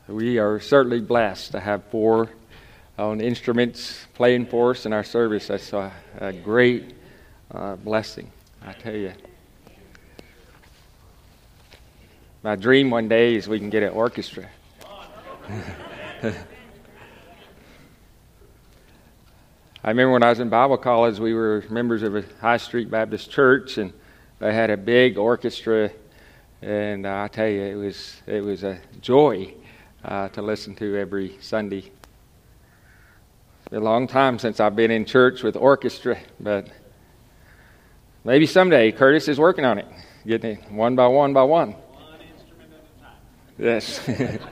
We are certainly blessed to have four on instruments playing for us in our service. That's a great blessing, I tell you. My dream one day is we can get an orchestra. I remember when I was in Bible college, we were members of a High Street Baptist church, and they had a big orchestra, and I tell you, it was a joy to listen to every Sunday. It's been a long time since I've been in church with orchestra, but maybe someday Curtis is working on it, getting it one by one by one. One instrument at a time. Yes.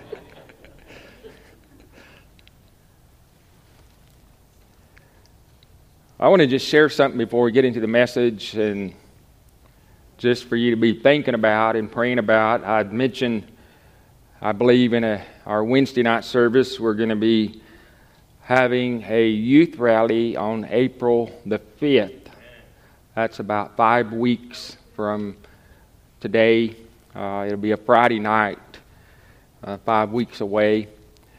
I want to just share something before we get into the message, and just for you to be thinking about and praying about. I'd mentioned, I believe in our Wednesday night service, we're going to be having a youth rally on April the 5th. That's about 5 weeks from today. It'll be a Friday night, 5 weeks away.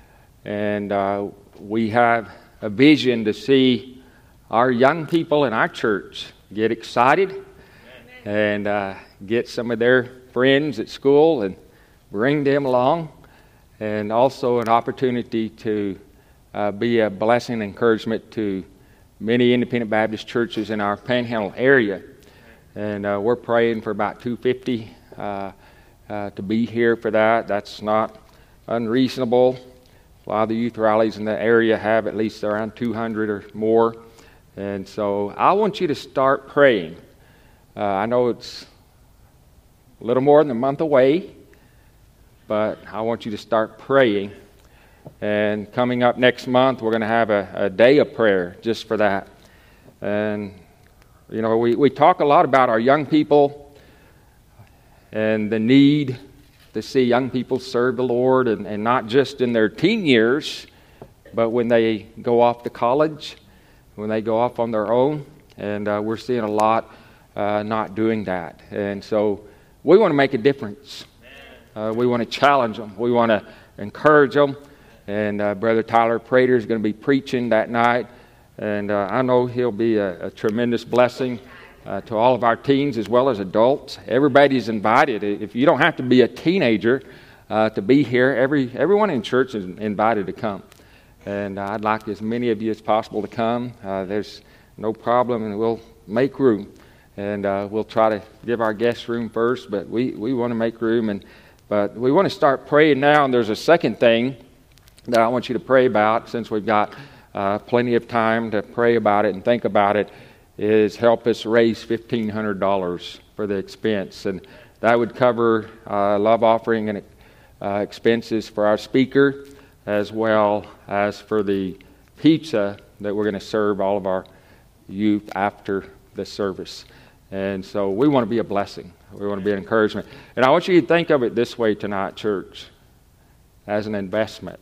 And we have a vision to see our young people in our church get excited and get some of their friends at school and bring them along, and also an opportunity to be a blessing and encouragement to many independent Baptist churches in our Panhandle area. And we're praying for about 250 to be here for that. That's not unreasonable. A lot of the youth rallies in the area have at least around 200 or more. And so I want you to start praying. I know it's a little more than a month away, but I want you to start praying. And coming up next month, we're going to have a day of prayer just for that. And, you know, we talk a lot about our young people and the need to see young people serve the Lord, and not just in their teen years, but when they go off to college, when they go off on their own. And we're seeing a lot not doing that. And so we want to make a difference. We want to challenge them. We want to encourage them. And Brother Tyler Prater is going to be preaching that night. And I know he'll be a tremendous blessing to all of our teens as well as adults. Everybody's invited. If you don't have to be a teenager to be here, everyone in church is invited to come. And I'd like as many of you as possible to come. There's no problem, and we'll make room. And we'll try to give our guests room first, but we want to make room. But we want to start praying now, and there's a second thing that I want you to pray about, since we've got plenty of time to pray about it and think about it, is help us raise $1,500 for the expense. And that would cover love offering and expenses for our speaker, as well as for the pizza that we're going to serve all of our youth after the service. And so we want to be a blessing. We want to be an encouragement. And I want you to think of it this way tonight, church, as an investment.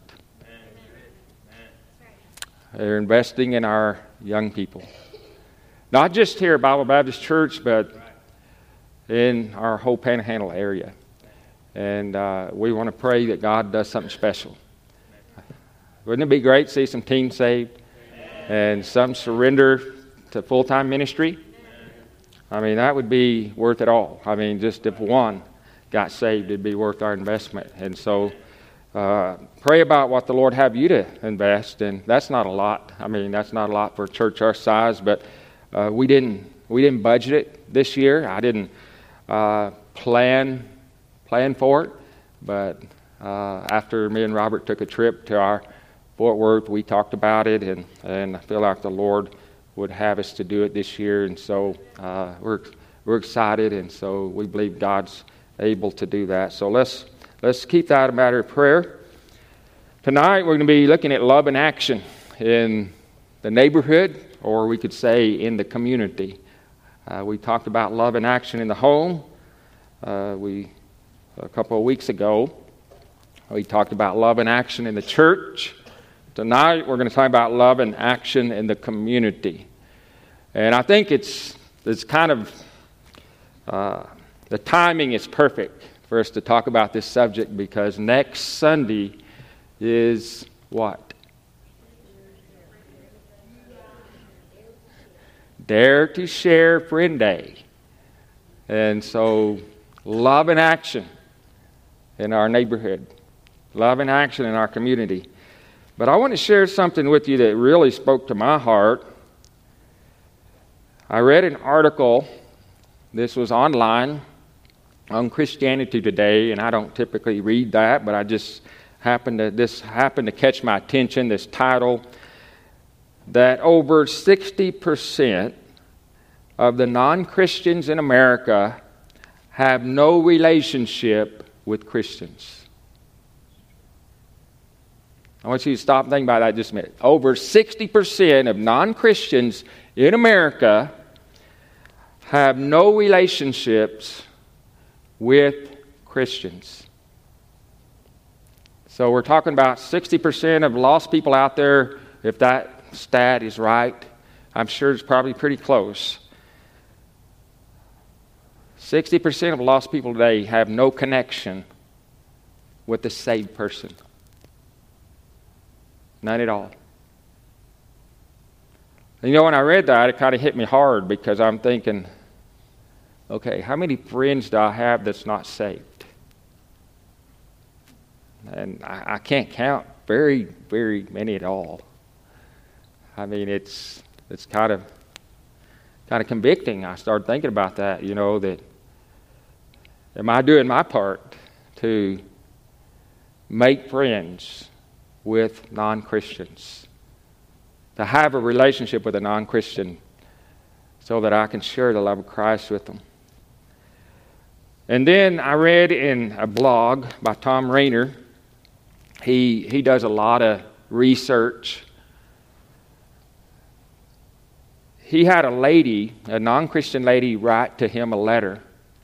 They're investing in our young people. Not just here at Bible Baptist Church, but in our whole Panhandle area. And we want to pray that God does something special. Wouldn't it be great to see some teens saved and some surrender to full-time ministry? I mean, that would be worth it all. I mean, just if one got saved, it'd be worth our investment. And so pray about what the Lord have you to invest. And that's not a lot. I mean, that's not a lot for a church our size, but we didn't budget it this year. I didn't plan for it. But after me and Robert took a trip to our Fort Worth, we talked about it, and I feel like the Lord would have us to do it this year. And so we're excited, and so we believe God's able to do that. So let's keep that a matter of prayer. Tonight we're going to be looking at love in action in the neighborhood, or we could say in the community. We talked about love in action in the home. A couple of weeks ago, we talked about love in action in the church. Tonight we're going to talk about love in action in the community. And I think it's kind of the timing is perfect for us to talk about this subject, because next Sunday is what? Dare to Share Friend Day. And so, love in action in our neighborhood. Love in action in our community. But I want to share something with you that really spoke to my heart. I read an article, this was online, on Christianity Today, and I don't typically read that, but I just this happened to catch my attention, this title, that over 60% of the non-Christians in America have no relationship with Christians. I want you to stop and think about that just a minute. Over 60% of non-Christians in America have no relationships with Christians. So we're talking about 60% of lost people out there. If that stat is right, I'm sure it's probably pretty close. 60% of lost people today have no connection with the saved person. None at all. And when I read that, it kind of hit me hard because I'm thinking, okay, how many friends do I have that's not saved? And I can't count very, very many at all. I mean, it's kind of convicting. I started thinking about that, that am I doing my part to make friends with non-Christians, to have a relationship with a non-Christian so that I can share the love of Christ with them. And then I read in a blog by Tom Rainer. He does a lot of research. He had a non-Christian lady, write to him a letter.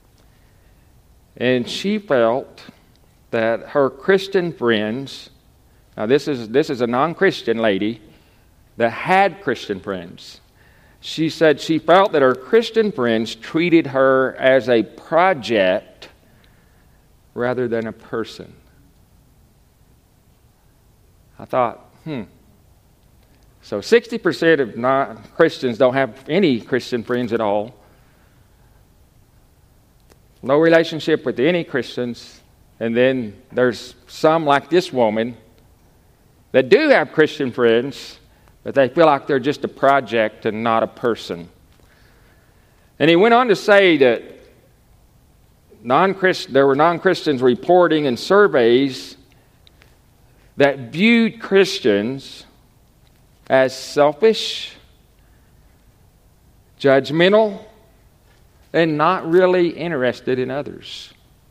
And she felt that her Christian friends, now this is a non-Christian lady that had Christian friends. She said she felt that her Christian friends treated her as a project rather than a person. I thought, So 60% of non-Christians don't have any Christian friends at all. No relationship with any Christians. And then there's some like this woman that do have Christian friends, but they feel like they're just a project and not a person. And he went on to say that there were non-Christians reporting in surveys that viewed Christians as selfish, judgmental, and not really interested in others.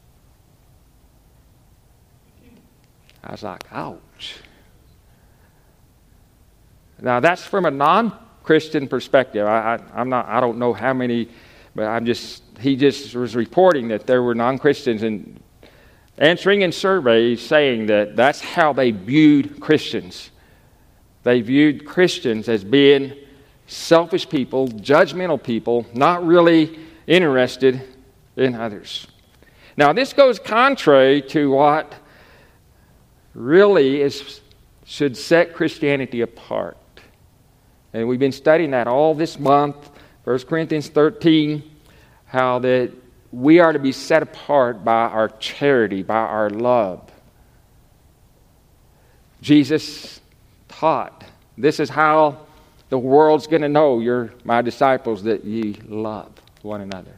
I was like, ouch. Now that's from a non-Christian perspective. I don't know how many, but he just was reporting that there were non-Christians and answering in surveys saying that that's how they viewed Christians. They viewed Christians as being selfish people, judgmental people, not really interested in others. Now this goes contrary to what really should set Christianity apart. And we've been studying that all this month, 1 Corinthians 13, how that we are to be set apart by our charity, by our love. Jesus taught, this is how the world's going to know you're my disciples, that ye love one another.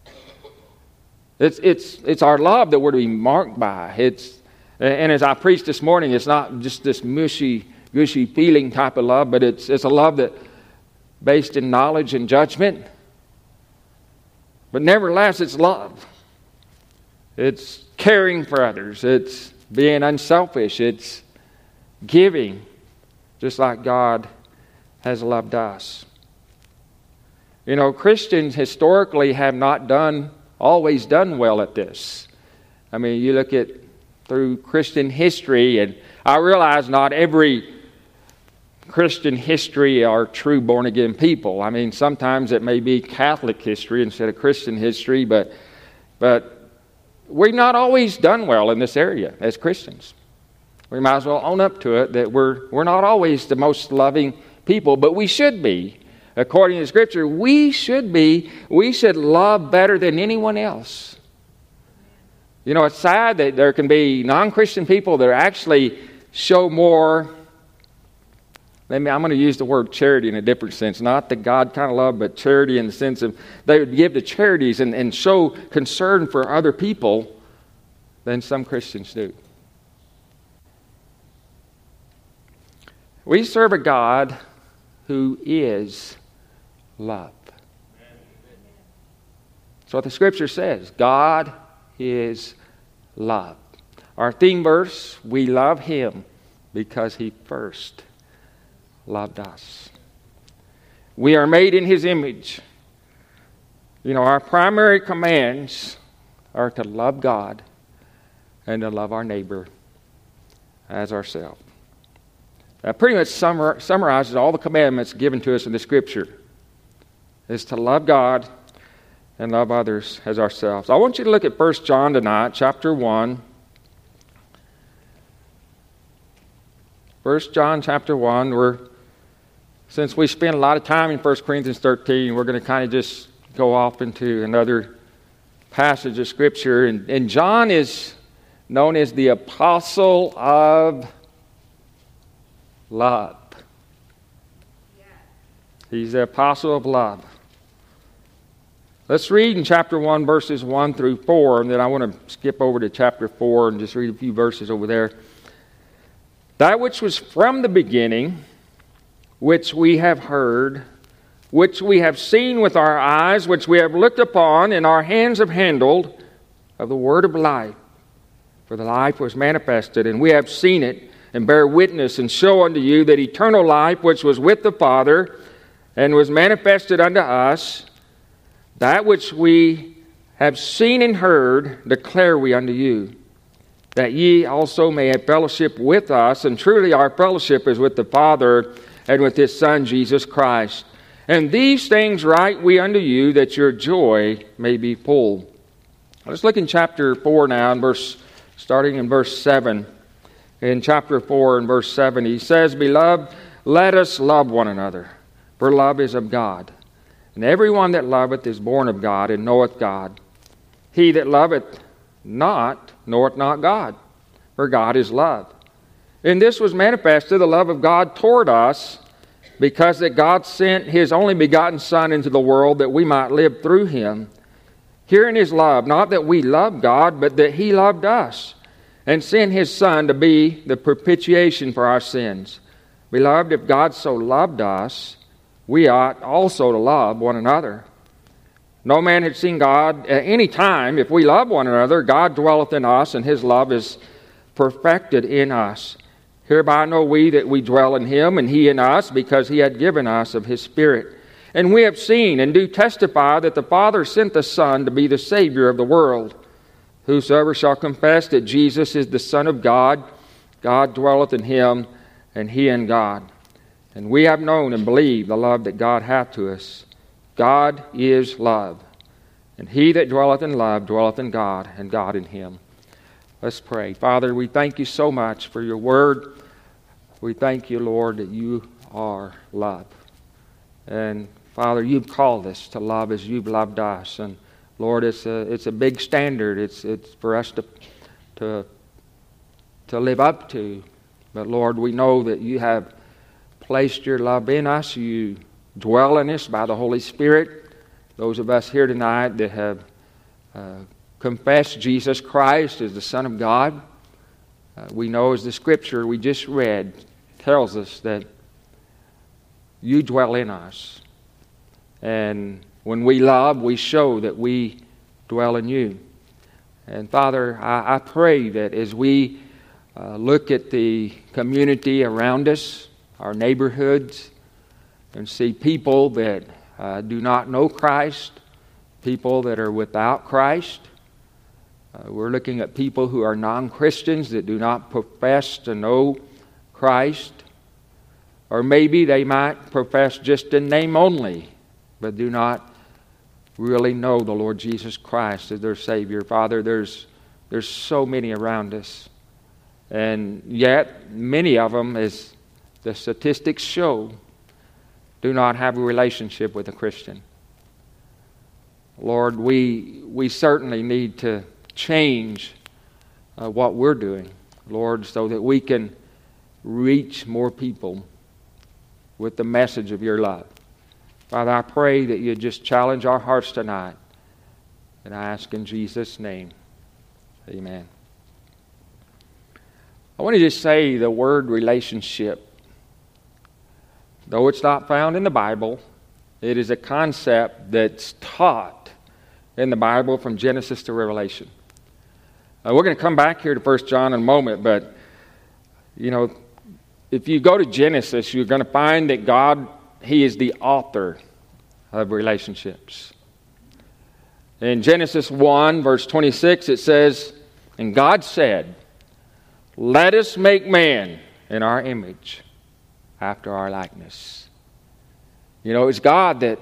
It's our love that we're to be marked by. And as I preached this morning, it's not just this mushy, gushy feeling type of love, but it's a love that based in knowledge and judgment. But nevertheless, it's love. It's caring for others. It's being unselfish. It's giving, just like God has loved us. Christians historically have not always done well at this. I mean, you look at through Christian history, and I realize not every Christian history are true born-again people. I mean, sometimes it may be Catholic history instead of Christian history, but we've not always done well in this area as Christians. We might as well own up to it that we're not always the most loving people, but we should be. According to Scripture, we should be. We should love better than anyone else. You know, it's sad that there can be non-Christian people that actually show more. I'm going to use the word charity in a different sense. Not the God kind of love, but charity in the sense of they would give to charities and show concern for other people than some Christians do. We serve a God who is love. That's what the Scripture says. God is love. Our theme verse, we love Him because He first loved us. We are made in His image. You know, our primary commands are to love God and to love our neighbor as ourselves. That pretty much summarizes all the commandments given to us in the Scripture. Is to love God and love others as ourselves. I want you to look at 1 John tonight, chapter 1. 1 John chapter 1, since we spent a lot of time in 1 Corinthians 13, we're going to kind of just go off into another passage of Scripture. And John is known as the apostle of love. He's the apostle of love. Let's read in chapter 1, verses 1 through 4, and then I want to skip over to chapter 4 and just read a few verses over there. That which was from the beginning, which we have heard, which we have seen with our eyes, which we have looked upon, and our hands have handled, of the word of life. For the life was manifested, and we have seen it, and bear witness, and show unto you that eternal life which was with the Father, and was manifested unto us, that which we have seen and heard, declare we unto you, that ye also may have fellowship with us, and truly our fellowship is with the Father and with His Son, Jesus Christ. And these things write we unto you, that your joy may be full. Let's look in chapter 4 now, starting in verse 7. In chapter 4 and verse 7, he says, Beloved, let us love one another, for love is of God. And everyone that loveth is born of God, and knoweth God. He that loveth not knoweth not God, for God is love. And this was manifested, the love of God toward us, because that God sent His only begotten Son into the world, that we might live through Him. Herein is love, not that we love God, but that He loved us, and sent His Son to be the propitiation for our sins. Beloved, if God so loved us, we ought also to love one another. No man had seen God at any time. If we love one another, God dwelleth in us, and His love is perfected in us. Hereby know we that we dwell in Him, and He in us, because He had given us of His Spirit. And we have seen and do testify that the Father sent the Son to be the Savior of the world. Whosoever shall confess that Jesus is the Son of God, God dwelleth in Him, and He in God. And we have known and believed the love that God hath to us. God is love. And he that dwelleth in love dwelleth in God, and God in him. Let's pray. Father, we thank you so much for your word. We thank you, Lord, that you are love. And Father, you've called us to love as you've loved us. And Lord, it's a big standard. It's for us to live up to. But Lord, we know that you have placed your love in us. You dwell in us by the Holy Spirit. Those of us here tonight that have confessed Jesus Christ as the Son of God, we know as the Scripture we just read tells us that you dwell in us. And when we love, we show that we dwell in you. And Father, I pray that as we look at the community around us, our neighborhoods, and see people that do not know Christ, people that are without Christ. We're looking at people who are non-Christians that do not profess to know Christ. Or maybe they might profess just in name only, but do not really know the Lord Jesus Christ as their Savior. Father, there's so many around us. And yet, many of them, as the statistics show, do not have a relationship with a Christian. Lord, we certainly need to change what we're doing, Lord, so that we can reach more people with the message of your love. Father, I pray that you just challenge our hearts tonight. And I ask in Jesus' name, amen. I want to just say the word relationship, though it's not found in the Bible, it is a concept that's taught in the Bible from Genesis to Revelation. We're going to come back here to 1 John in a moment, but, if you go to Genesis, you're going to find that God, He is the author of relationships. In Genesis 1, verse 26, it says, "And God said, let us make man in our image, after our likeness." It's God that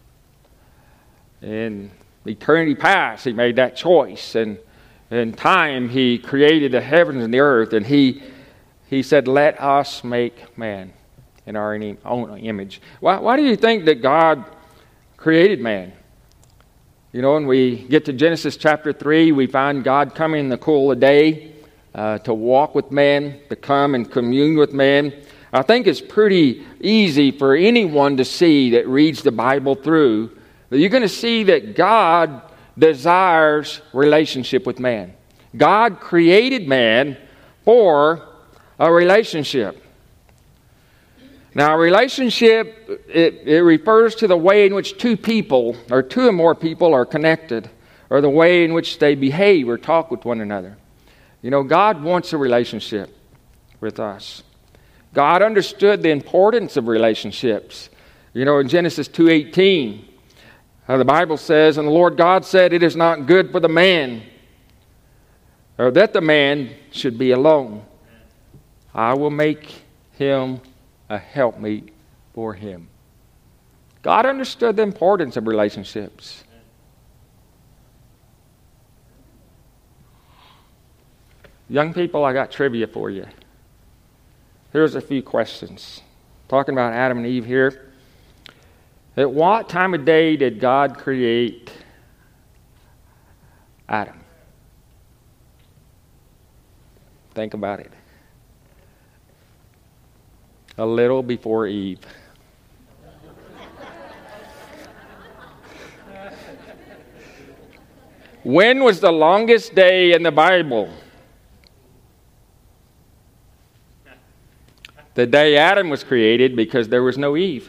in eternity past, He made that choice. And in time, He created the heavens and the earth. And He said, let us make man in our own image. Why do you think that God created man? When we get to Genesis chapter 3, we find God coming in the cool of the day to walk with man, to come and commune with man. I think it's pretty easy for anyone to see that reads the Bible through that you're going to see that God desires relationship with man. God created man for a relationship. Now, a relationship, it refers to the way in which two people, or two or more people, are connected, or the way in which they behave or talk with one another. God wants a relationship with us. God understood the importance of relationships. In Genesis 2:18, the Bible says, "And the Lord God said, it is not good for the man, or that the man should be alone. I will make him a helpmeet for him." God understood the importance of relationships. Young people, I got trivia for you. Here's a few questions. Talking about Adam and Eve here. At what time of day did God create Adam? Think about it. A little before Eve. When was the longest day in the Bible? The day Adam was created, because there was no Eve.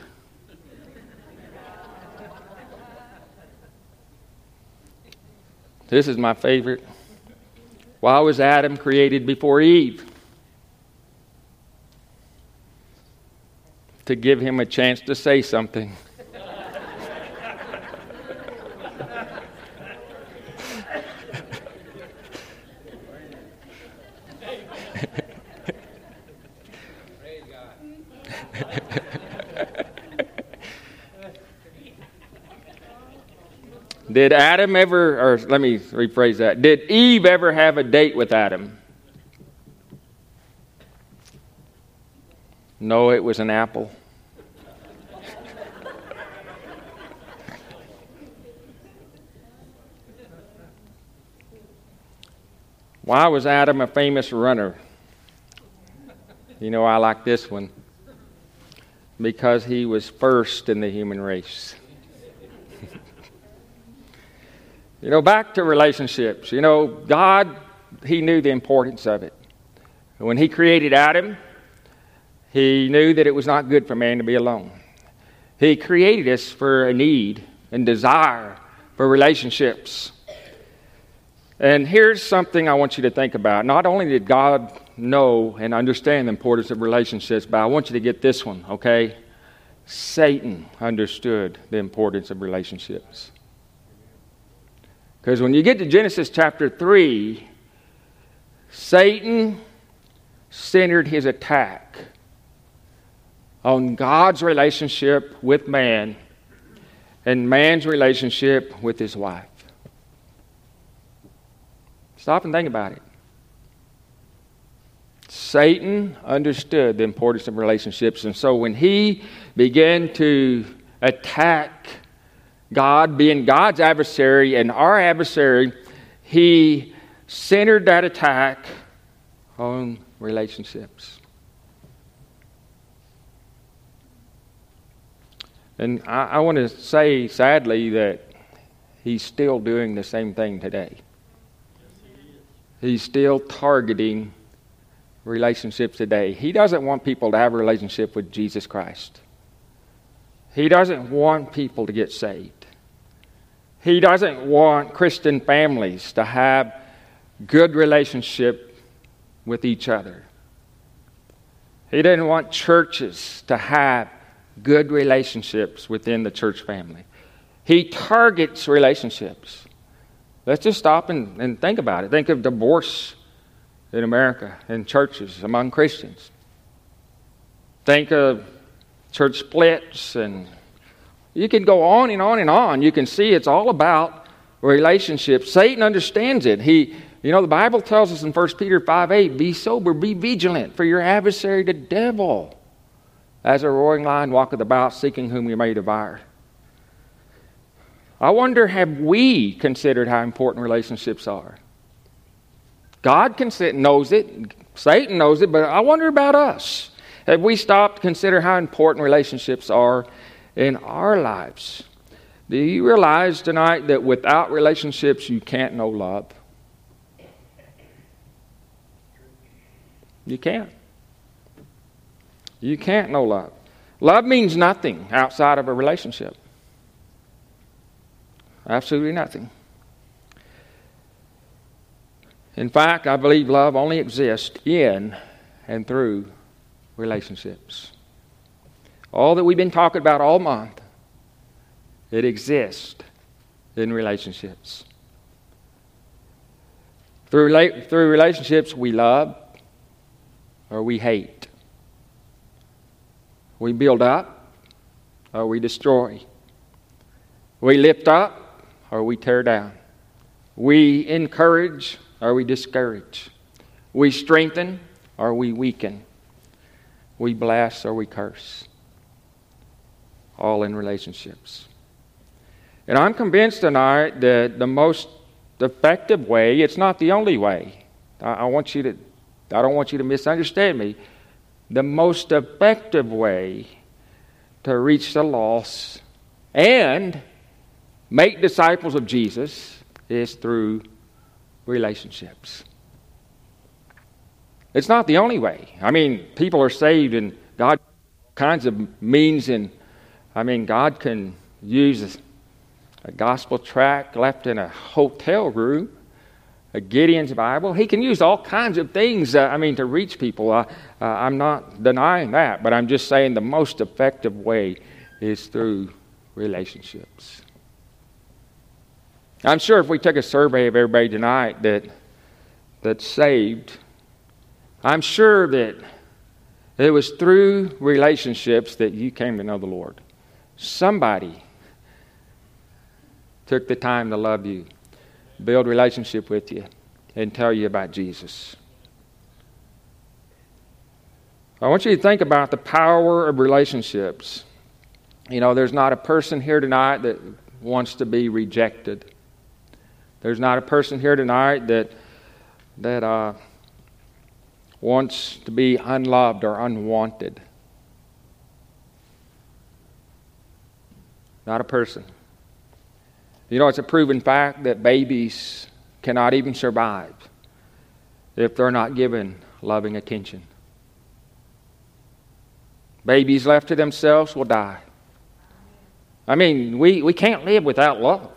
This is my favorite. Why was Adam created before Eve? To give him a chance to say something. Did Adam ever, or let me rephrase that, did Eve ever have a date with Adam? No, it was an apple. Why was Adam a famous runner? I like this one. Because he was first in the human race. Back to relationships. God, He knew the importance of it. When He created Adam, He knew that it was not good for man to be alone. He created us for a need and desire for relationships. And here's something I want you to think about. Not only did God know and understand the importance of relationships, but I want you to get this one, okay? Satan understood the importance of relationships. Because when you get to Genesis chapter 3, Satan centered his attack on God's relationship with man and man's relationship with his wife. Stop and think about it. Satan understood the importance of relationships, and so when he began to attack God, being God's adversary and our adversary, he centered that attack on relationships. And I want to say, sadly, that he's still doing the same thing today. He's still targeting relationships today. He doesn't want people to have a relationship with Jesus Christ. He doesn't want people to get saved. He doesn't want Christian families to have good relationship with each other. He doesn't want churches to have good relationships within the church family. He targets relationships. Let's just stop and think about it. Think of divorce in America, in churches, among Christians. Think of church splits, and you can go on and on and on. You can see it's all about relationships. Satan understands it. The Bible tells us in 1 Peter 5:8, be sober, be vigilant, for your adversary, the devil, as a roaring lion walketh about, seeking whom he may devour. I wonder, have we considered how important relationships are? God knows it, Satan knows it, but I wonder about us. Have we stopped to consider how important relationships are in our lives? Do you realize tonight that without relationships you can't know love? You can't. You can't know love. Love means nothing outside of a relationship. Absolutely nothing. In fact, I believe love only exists in and through relationships. All that we've been talking about all month, it exists in relationships. Through relationships, we love or we hate. We build up or we destroy. We lift up or we tear down. We encourage or we discourage. We strengthen or we weaken. We bless or we curse. All in relationships. And I'm convinced tonight that the most effective way, it's not the only way. I don't want you to misunderstand me. The most effective way to reach the lost and make disciples of Jesus is through relationships. It's not the only way. People are saved and God kinds of means, and God can use a gospel tract left in a hotel room, a Gideon's Bible. He can use all kinds of things, to reach people. I'm not denying that, but I'm just saying the most effective way is through relationships. I'm sure if we took a survey of everybody tonight that's saved, I'm sure that it was through relationships that you came to know the Lord. Somebody took the time to love you, build relationship with you, and tell you about Jesus. I want you to think about the power of relationships. There's not a person here tonight that wants to be rejected. There's not a person here tonight that wants to be unloved or unwanted. Not a person. It's a proven fact that babies cannot even survive if they're not given loving attention. Babies left to themselves will die. We can't live without love.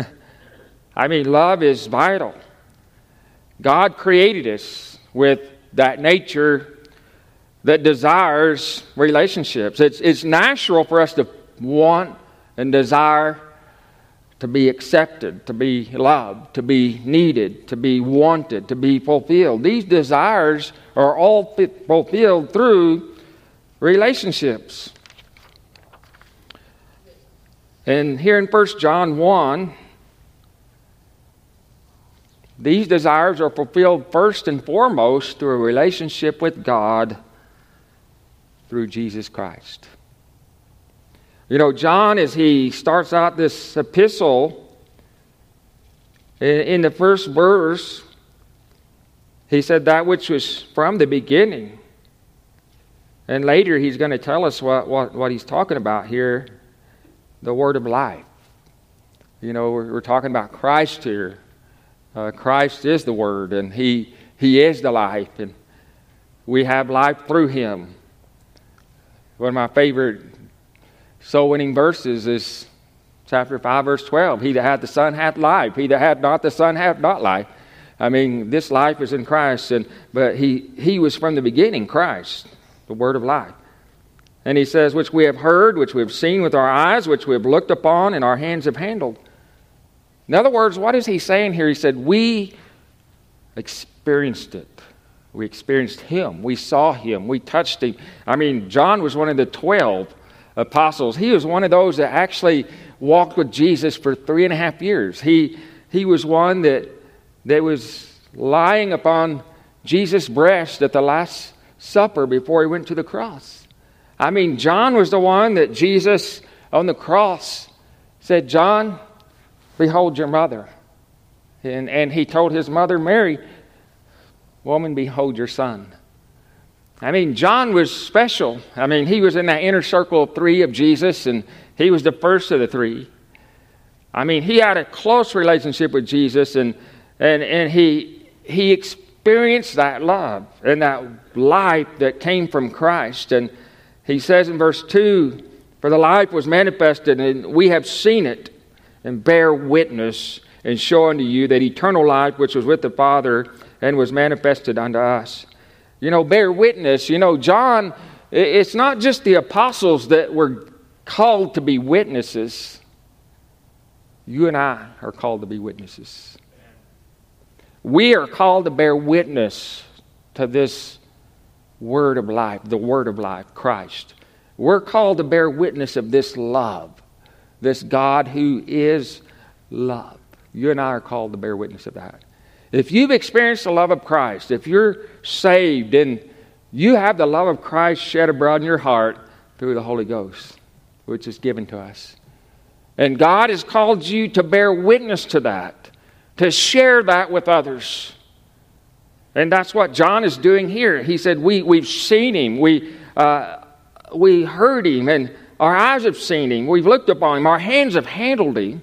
Love is vital. God created us with that nature that desires relationships. It's natural for us to want and desire to be accepted, to be loved, to be needed, to be wanted, to be fulfilled. These desires are all fulfilled through relationships. And here in 1 John 1, these desires are fulfilled first and foremost through a relationship with God through Jesus Christ. You know, John, as he starts out this epistle, in the first verse, he said that which was from the beginning. And later he's going to tell us what he's talking about here, the word of life. You know, we're talking about Christ here. Christ is the Word, and He is the life, and we have life through Him. One of my favorite soul-winning verses is chapter 5, verse 12. He that hath the Son hath life. He that hath not the Son hath not life. I mean, this life is in Christ, but He was from the beginning, Christ, the Word of life. And He says, which we have heard, which we have seen with our eyes, which we have looked upon, and our hands have handled. In other words, what is he saying here? He said, we experienced it. We experienced Him. We saw Him. We touched Him. I mean, John was one of the 12 apostles. He was one of those that actually walked with Jesus for 3.5 years. He was one that was lying upon Jesus' breast at the Last Supper before He went to the cross. I mean, John was the one that Jesus on the cross said, John, behold your mother. And he told his mother, Mary, woman, behold your son. I mean, John was special. I mean, he was in that inner circle of 3 of Jesus, and he was the first of the 3. I mean, he had a close relationship with Jesus, and he experienced that love and that life that came from Christ. And he says in verse 2, for the life was manifested, and we have seen it, and bear witness, and show unto you that eternal life which was with the Father and was manifested unto us. You know, bear witness. You know, John, it's not just the apostles that were called to be witnesses. You and I are called to be witnesses. We are called to bear witness to this Word of life, the Word of life, Christ. We're called to bear witness of this love. This God who is love. You and I are called to bear witness of that. If you've experienced the love of Christ, if you're saved and you have the love of Christ shed abroad in your heart through the Holy Ghost, which is given to us. And God has called you to bear witness to that, to share that with others. And that's what John is doing here. He said, we've seen Him, we heard Him, and our eyes have seen Him. We've looked upon Him. Our hands have handled Him.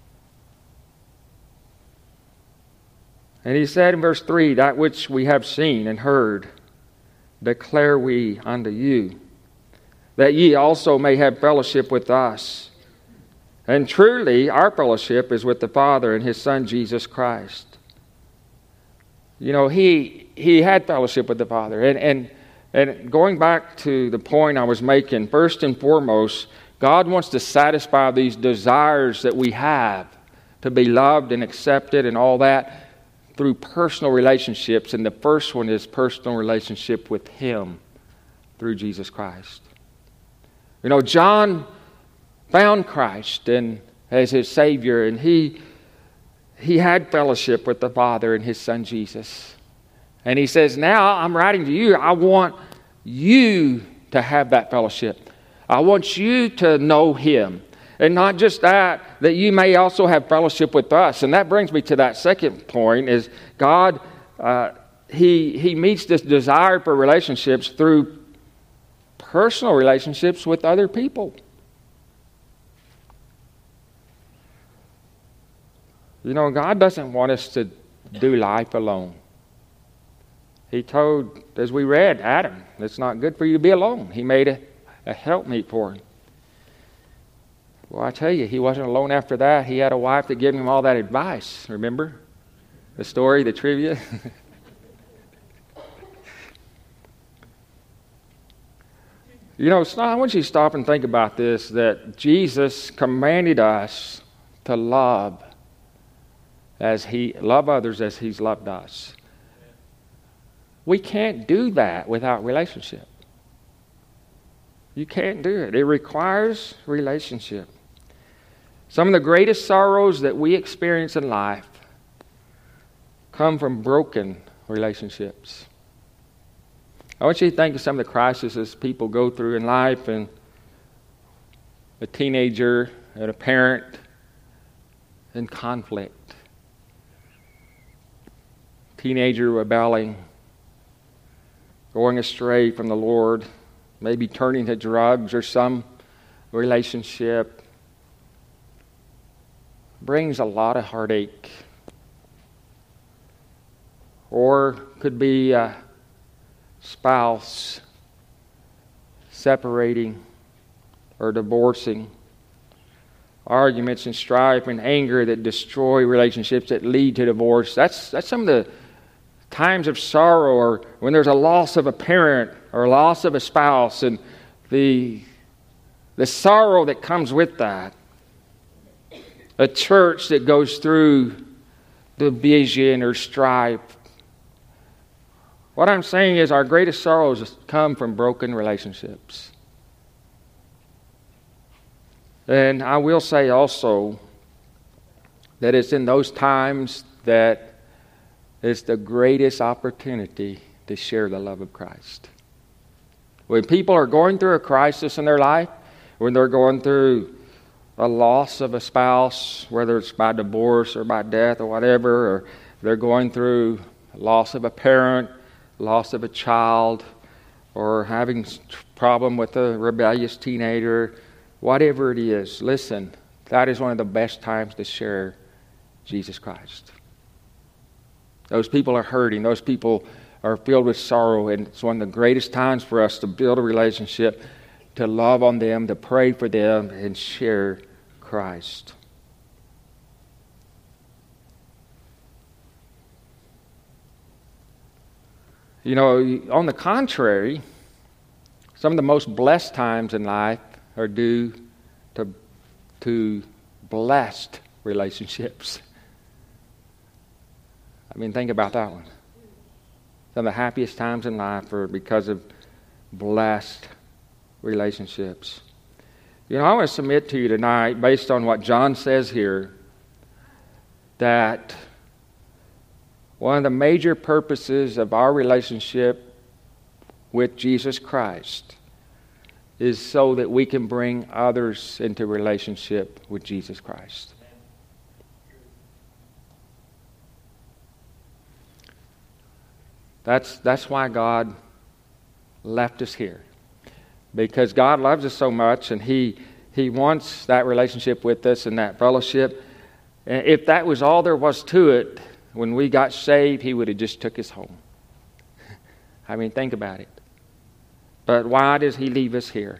And he said in verse 3, that which we have seen and heard, declare we unto you, that ye also may have fellowship with us. And truly, our fellowship is with the Father and His Son, Jesus Christ. You know, he had fellowship with the Father. And going back to the point I was making, first and foremost, God wants to satisfy these desires that we have to be loved and accepted and all that through personal relationships. And the first one is personal relationship with Him through Jesus Christ. You know, John found Christ as his Savior, and he had fellowship with the Father and His Son Jesus. And he says, now I'm writing to you. I want you to have that fellowship. I want you to know Him. And not just that you may also have fellowship with us. And that brings me to that second point, is God, He meets this desire for relationships through personal relationships with other people. You know, God doesn't want us to do life alone. He told, as we read, Adam, it's not good for you to be alone. He made a helpmeet for him. Well, I tell you, he wasn't alone after that. He had a wife that gave him all that advice. Remember the story, the trivia? You know, I want you to stop and think about this, that Jesus commanded us to love others as He's loved us. We can't do that without relationship. You can't do it. It requires relationship. Some of the greatest sorrows that we experience in life come from broken relationships. I want you to think of some of the crises people go through in life, and a teenager and a parent in conflict. Teenager rebelling, going astray from the Lord, maybe turning to drugs or some relationship. Brings a lot of heartache. Or could be a spouse separating or divorcing. Arguments and strife and anger that destroy relationships, that lead to divorce. That's some of the times of sorrow, or when there's a loss of a parent or a loss of a spouse, and the sorrow that comes with that. A church that goes through division or strife. What I'm saying is our greatest sorrows come from broken relationships. And I will say also that it's in those times that it's the greatest opportunity to share the love of Christ. When people are going through a crisis in their life, when they're going through a loss of a spouse, whether it's by divorce or by death or whatever, or they're going through loss of a parent, loss of a child, or having a problem with a rebellious teenager, whatever it is, listen, that is one of the best times to share Jesus Christ. Those people are hurting. Those people are filled with sorrow, and it's one of the greatest times for us to build a relationship, to love on them, to pray for them, and share Christ. You know, on the contrary, some of the most blessed times in life are due to blessed relationships. I mean, think about that one. Some of the happiest times in life are because of blessed relationships. You know, I want to submit to you tonight, based on what John says here, that one of the major purposes of our relationship with Jesus Christ is so that we can bring others into relationship with Jesus Christ. That's why God left us here. Because God loves us so much, and He wants that relationship with us and that fellowship. And if that was all there was to it, when we got saved, He would have just took us home. I mean, think about it. But why does He leave us here?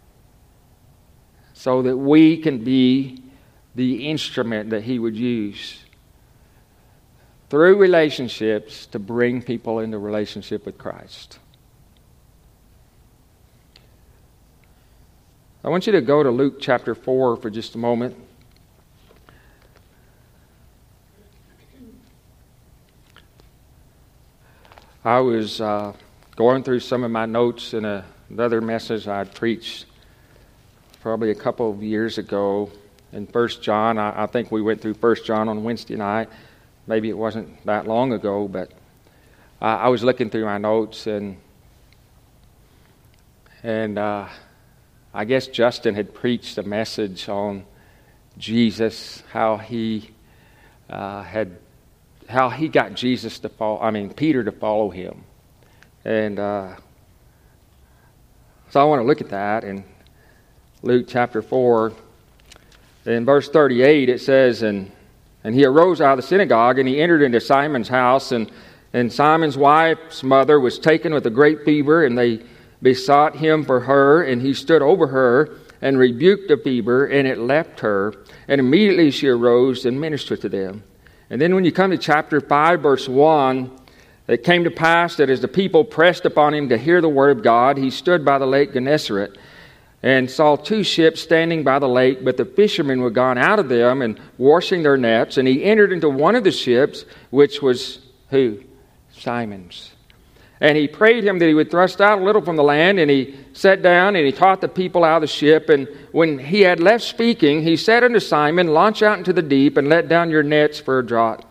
So that we can be the instrument that He would use through relationships to bring people into relationship with Christ. I want you to go to Luke chapter 4 for just a moment. I was going through some of my notes in another message I'd preached probably a couple of years ago in 1 John. I think we went through 1 John on Wednesday night. Maybe it wasn't that long ago, but I was looking through my notes, and I guess Justin had preached a message on Jesus, how he got Jesus to Peter to follow him. And so I want to look at that in Luke chapter 4. In verse 38 it says, And he arose out of the synagogue, and he entered into Simon's house, and Simon's wife's mother was taken with a great fever, and they besought him for her, and he stood over her and rebuked the fever, and it left her, and immediately she arose and ministered to them. And then when you come to chapter 5, verse 1, it came to pass that as the people pressed upon him to hear the word of God, he stood by the lake Gennesaret, and saw two ships standing by the lake, but the fishermen were gone out of them and washing their nets. And he entered into one of the ships, which was who? Simon's. And he prayed him that he would thrust out a little from the land, and he sat down and he taught the people out of the ship. And when he had left speaking, he said unto Simon, Launch out into the deep and let down your nets for a draught.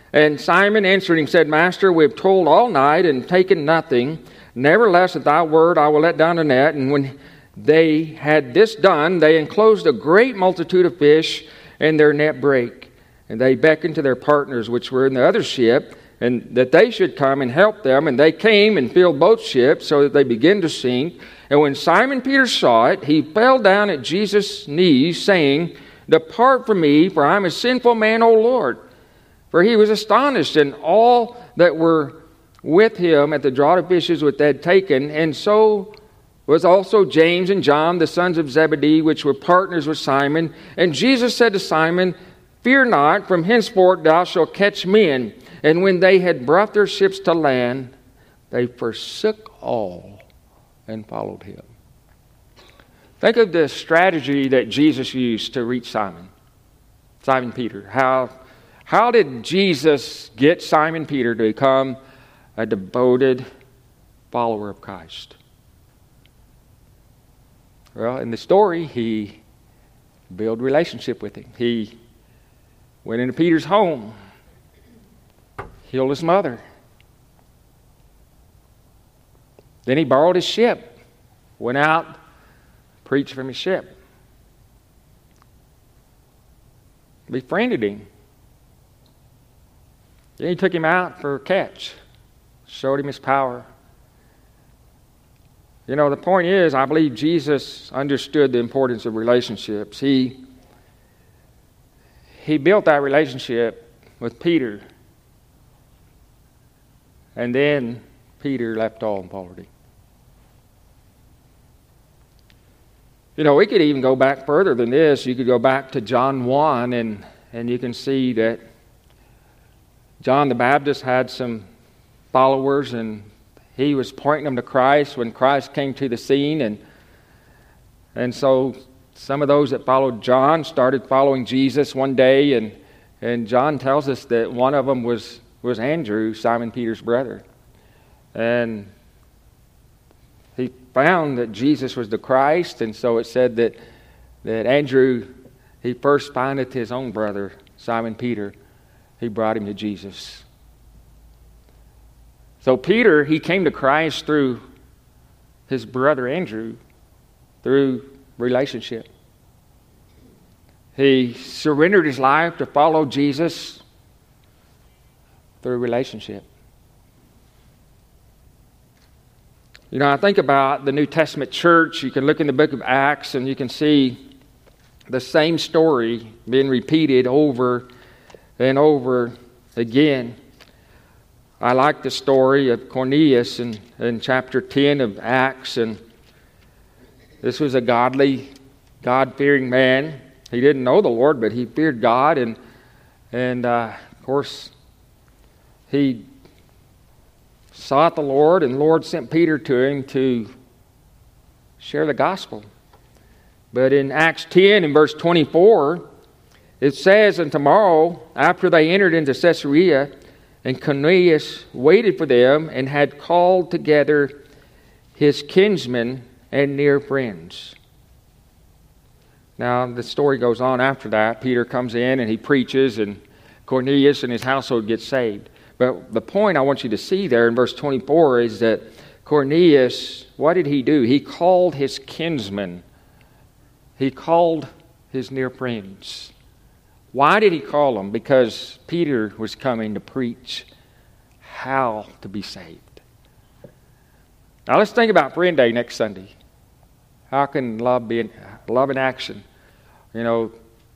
And Simon answered him, said, Master, we have toiled all night and taken nothing. Nevertheless, at thy word I will let down the net. And when they had this done, they enclosed a great multitude of fish, and their net brake. And they beckoned to their partners which were in the other ship, and that they should come and help them. And they came and filled both ships, so that they began to sink. And when Simon Peter saw it, he fell down at Jesus' knees, saying, Depart from me, for I am a sinful man, O Lord. For he was astonished, and all that were with him at the draught of fishes which they had taken, and so was also James and John, the sons of Zebedee, which were partners with Simon. And Jesus said to Simon, Fear not, from henceforth thou shalt catch men. And when they had brought their ships to land, they forsook all and followed him. Think of the strategy that Jesus used to reach Simon Peter. How did Jesus get Simon Peter to become a devoted follower of Christ? Well, in the story, he built a relationship with him. He went into Peter's home, healed his mother. Then he borrowed his ship, went out, preached from his ship. Befriended him. Then he took him out for a catch, showed him his power. You know, the point is, I believe Jesus understood the importance of relationships. He built that relationship with Peter, and then Peter left all and followed him. You know, we could even go back further than this. You could go back to John 1, and you can see that John the Baptist had some followers, and he was pointing them to Christ when Christ came to the scene. And so some of those that followed John started following Jesus one day, and John tells us that one of them was Andrew, Simon Peter's brother. And he found that Jesus was the Christ, and so it said that Andrew, he first findeth his own brother, Simon Peter. He brought him to Jesus. So Peter, he came to Christ through his brother Andrew, through relationship. He surrendered his life to follow Jesus through relationship. You know, I think about the New Testament church. You can look in the book of Acts and you can see the same story being repeated over and over again. I like the story of Cornelius in chapter 10 of Acts. And this was a godly, God-fearing man. He didn't know the Lord, but he feared God. And of course, he sought the Lord, and the Lord sent Peter to him to share the gospel. But in Acts 10, in verse 24, it says, And tomorrow, after they entered into Caesarea, and Cornelius waited for them, and had called together his kinsmen and near friends. Now, the story goes on after that. Peter comes in and he preaches, and Cornelius and his household get saved. But the point I want you to see there in verse 24 is that Cornelius, what did he do? He called his kinsmen. He called his near friends. Why did he call them? Because Peter was coming to preach how to be saved. Now let's think about Friend Day next Sunday. How can love be love in action? You know,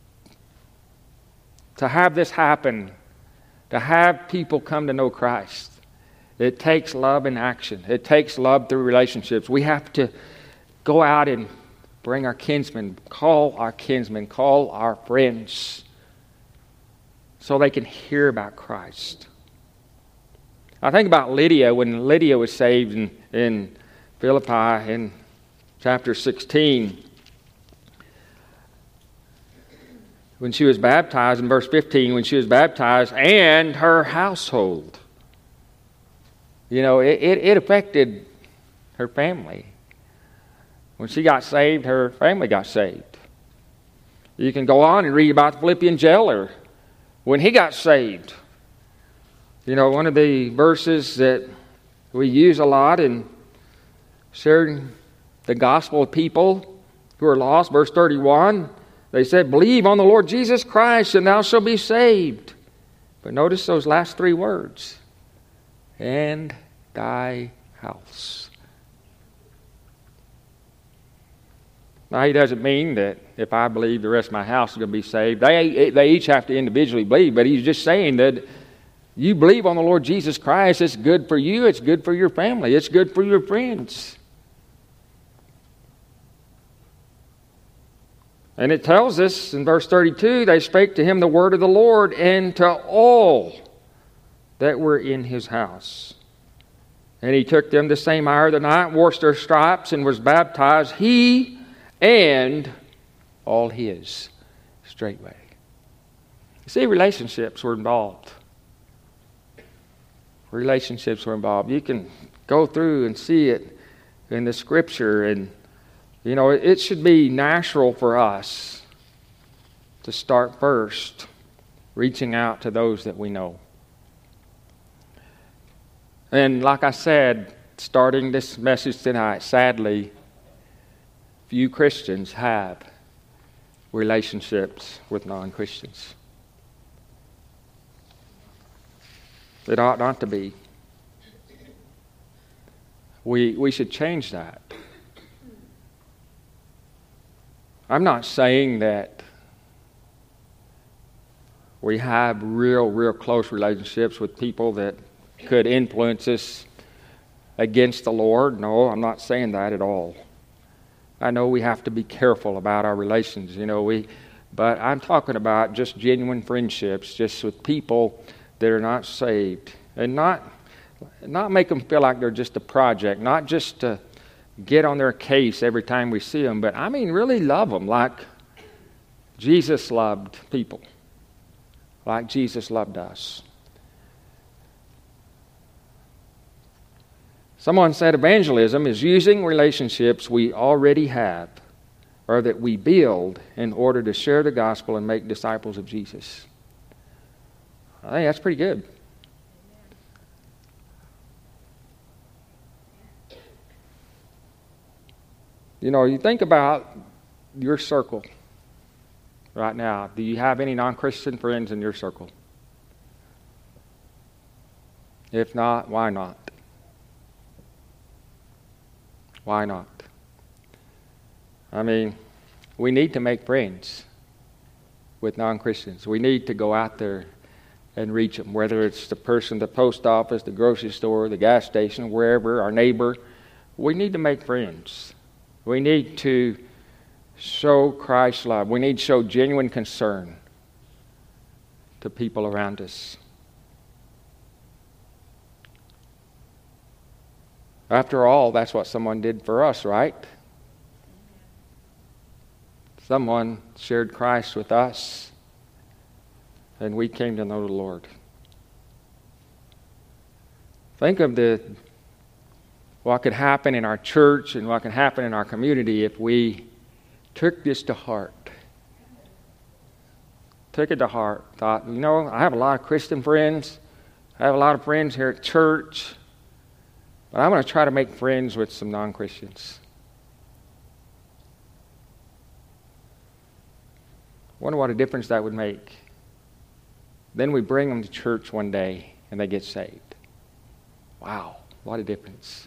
to have this happen, to have people come to know Christ, it takes love in action. It takes love through relationships. We have to go out and bring our kinsmen, call our friends, so they can hear about Christ. I think about Lydia, when Lydia was saved in Philippi in chapter 16. When she was baptized, in verse 15, when she was baptized, and her household. You know, it affected her family. When she got saved, her family got saved. You can go on and read about the Philippian jailer. When he got saved, You know, one of the verses that we use a lot in sharing the gospel with people who are lost, verse 31, they said, believe on the Lord Jesus Christ and thou shalt be saved. But notice those last three words, and thy house. Now, he doesn't mean that if I believe, the rest of my house is going to be saved. They each have to individually believe, but he's just saying that you believe on the Lord Jesus Christ, it's good for you, it's good for your family, it's good for your friends. And it tells us in verse 32, they spake to him the word of the Lord and to all that were in his house. And he took them the same hour of the night, washed their stripes, and was baptized, he and all his straightway. You see, relationships were involved. Relationships were involved. You can go through and see it in the Scripture, and you know, it should be natural for us to start first reaching out to those that we know. And like I said, starting this message tonight, sadly, few Christians have relationships with non-Christians. It ought not to be. We should change that. I'm not saying that we have real close relationships with people that could influence us against the Lord. No, I'm not saying that at all. I know we have to be careful about our relations, but I'm talking about just genuine friendships, just with people that are not saved, and not make them feel like they're just a project, not just to get on their case every time we see them, but I mean really love them like Jesus loved people, like Jesus loved us. Someone said evangelism is using relationships we already have or that we build in order to share the gospel and make disciples of Jesus. I think that's pretty good. You think about your circle right now. Do you have any non-Christian friends in your circle? If not, why not? Why not? I mean, we need to make friends with non-Christians. We need to go out there and reach them, whether it's the person at the post office, the grocery store, the gas station, wherever, our neighbor. We need to make friends. We need to show Christ's love. We need to show genuine concern to people around us. After all, that's what someone did for us, right? Someone shared Christ with us, and we came to know the Lord. Think of what could happen in our church and what could happen in our community if we took this to heart. Took it to heart. Thought, I have a lot of Christian friends. I have a lot of friends here at church. But I'm going to try to make friends with some non-Christians. Wonder what a difference that would make. Then we bring them to church one day and they get saved. Wow, what a difference.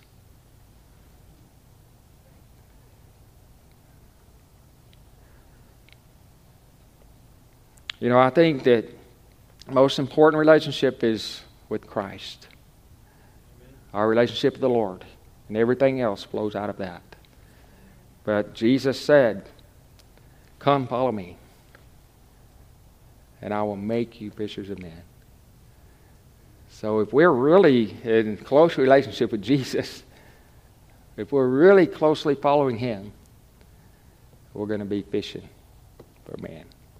I think that the most important relationship is with Christ. Our relationship with the Lord. And everything else flows out of that. But Jesus said, come follow me, and I will make you fishers of men. So if we're really in close relationship with Jesus, if we're really closely following Him, we're going to be fishing for men.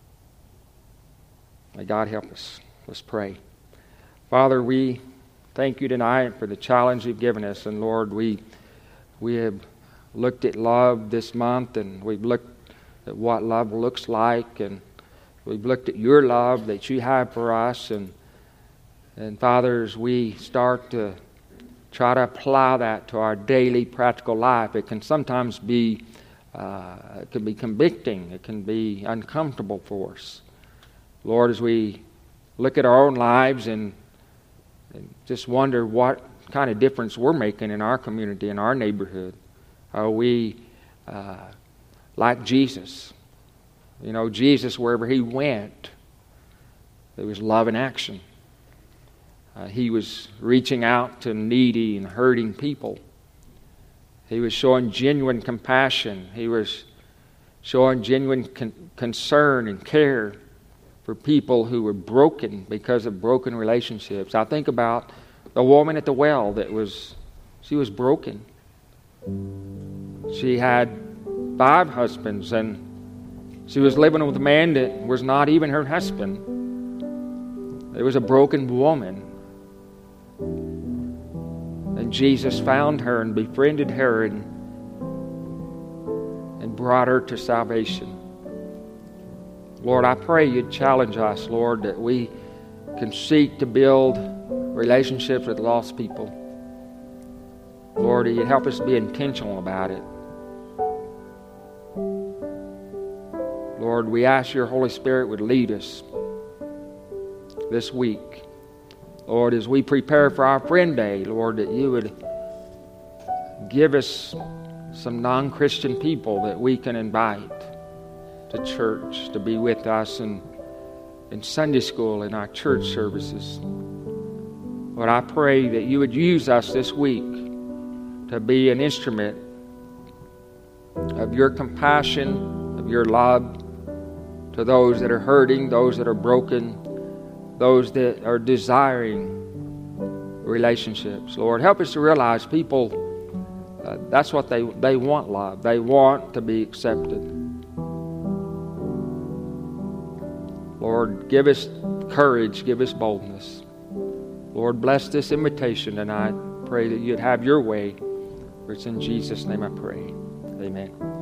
May God help us. Let's pray. Father, we thank you tonight for the challenge you've given us. And Lord, we have looked at love this month, and we've looked at what love looks like, and we've looked at your love that you have for us. And And Father, as we start to try to apply that to our daily practical life, it can sometimes be it can be convicting. It can be uncomfortable for us. Lord, as we look at our own lives and just wonder what kind of difference we're making in our community, in our neighborhood. Are we like Jesus? You know, Jesus, wherever he went, there was love in action. He was reaching out to needy and hurting people. He was showing genuine compassion. He was showing genuine concern and care for people who were broken because of broken relationships. I think about the woman at the well she was broken. She had 5 husbands, and she was living with a man that was not even her husband. It was a broken woman. And Jesus found her and befriended her and brought her to salvation. Lord, I pray you'd challenge us, Lord, that we can seek to build relationships with lost people. Lord, you'd help us be intentional about it. Lord, we ask your Holy Spirit would lead us this week. Lord, as we prepare for our Friend Day, Lord, that you would give us some non-Christian people that we can invite to church to be with us in Sunday school and our church services. Lord, I pray that you would use us this week to be an instrument of your compassion, of your love to those that are hurting, those that are broken, those that are desiring relationships. Lord, help us to realize people, that's what they want, love. They want to be accepted. Lord, give us courage, give us boldness. Lord, bless this invitation tonight. Pray that you'd have your way. For it's in Jesus' name I pray. Amen.